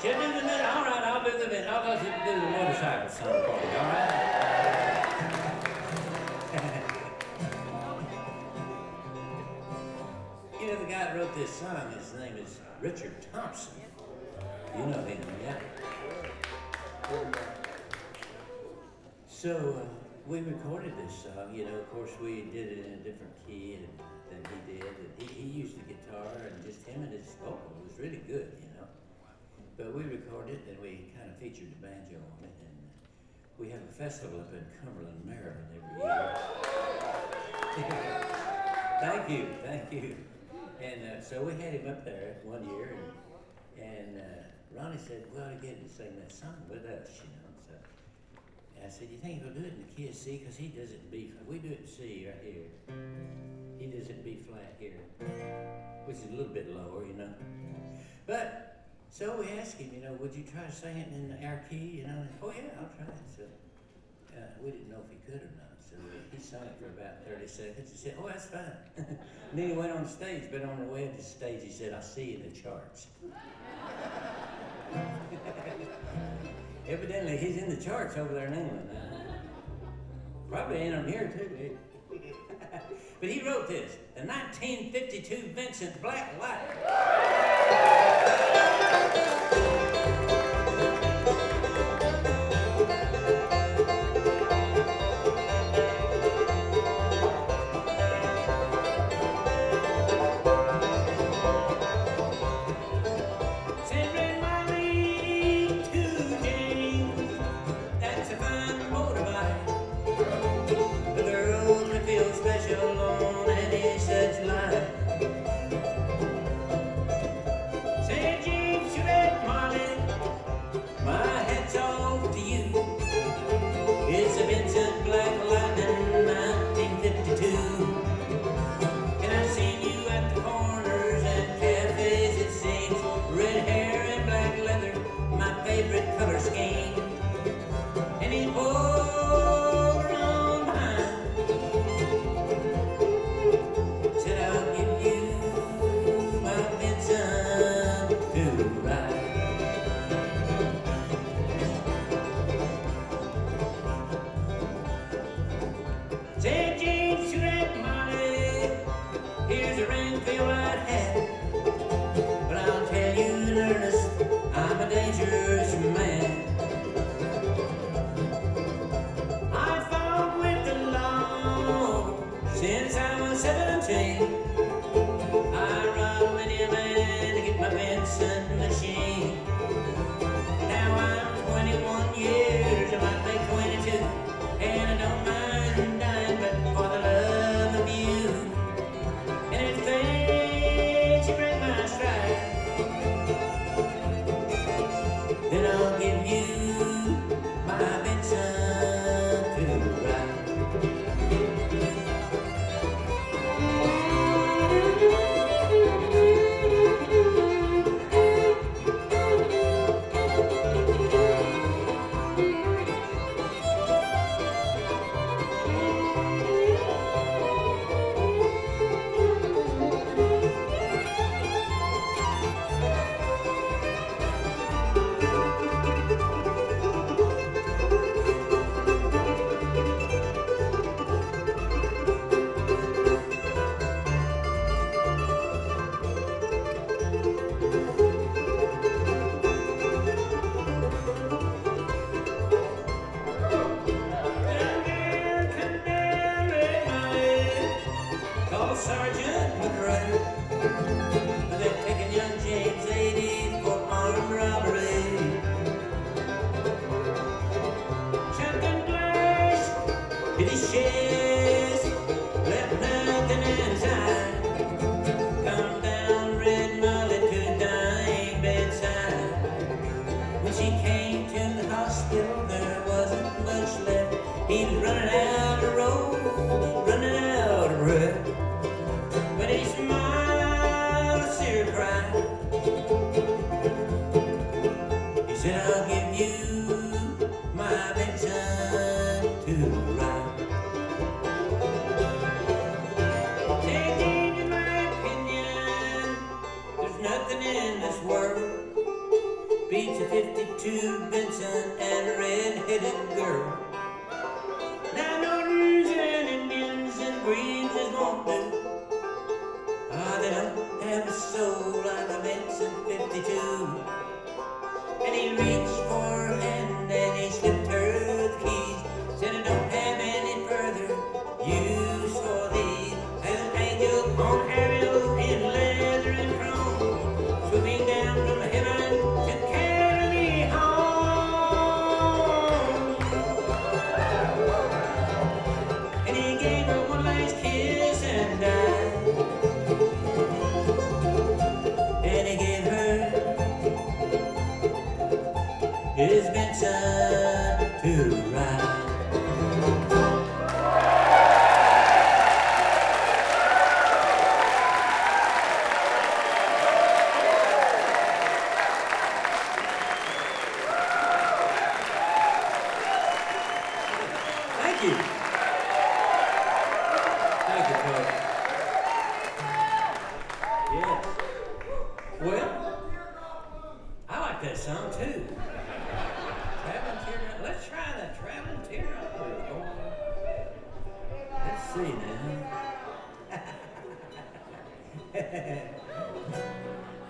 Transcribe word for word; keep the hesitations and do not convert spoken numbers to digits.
She'll do the minute. All right, I'll do the minute. I'll go do the motorcycle song for you, all right? You know, the guy that wrote this song, his name is Richard Thompson. You know him, yeah? So, uh, we recorded this song, you know, of course we did it in a different key and, than he did. And he, he used the guitar and just him and his vocal was really good, you know. But we recorded it and we kind of featured the banjo on it. And we have a festival up in Cumberland, Maryland every year. Thank you, thank you. And uh, so we had him up there one year and, and uh, Ronnie said, we ought to get him to sing that song with us, you know. So I said, you think he'll do it in the key of C? Because he does it in B flat. We do it in C right here. He does it in B flat here, which is a little bit lower, you know. But, so we asked him, you know, would you try to sing it in our key, you know? And, oh yeah, I'll try it. So uh, we didn't know if he could or not. So he sung it for about thirty seconds. He said, oh, that's fine. And then he went on stage, but on the way to the stage, he said, I'll see you in the charts. Evidently, he's in the charts over there in England now. Probably in them here, too. But he wrote this, the nineteen fifty-two Vincent Black Light. beats a fifty-two Benson and a red-headed girl. Now no news and Indians and breezes won't do. Ah, they don't have a soul like a Benson fifty-two. And he reached for her hand and he slipped her the keys. Said I don't have any further use for these. As an angel on aerials in leather and chrome, swooping down from heaven to carry me home. And he gave her one last kiss and died. And he gave her his Benson to ride. Thank you. Thank you, folks. Yes. Well, I like that song too. Traveling Teardrop. Let's try that Traveling Teardrop. Let's see now.